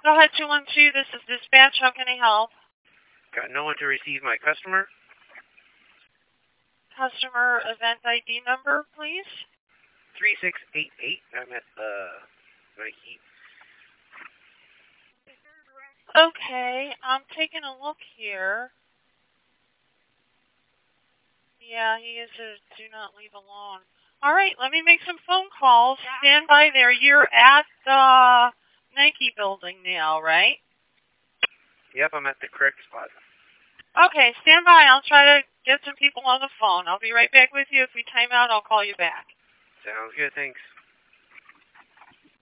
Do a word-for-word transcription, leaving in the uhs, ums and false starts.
Go ahead, two one two. This is dispatch. How can I help? Got no one to receive my customer. Customer event I D number, please. three six eight eight. I'm at the Nike. Okay, I'm taking a look here. Yeah, he is a do not leave alone. All right, let me make some phone calls. Stand by there. You're at the Nike building now, right? Yep, I'm at the correct spot. Okay, stand by. I'll try to get some people on the phone. I'll be right back with you. If we time out, I'll call you back. Sounds good, thanks.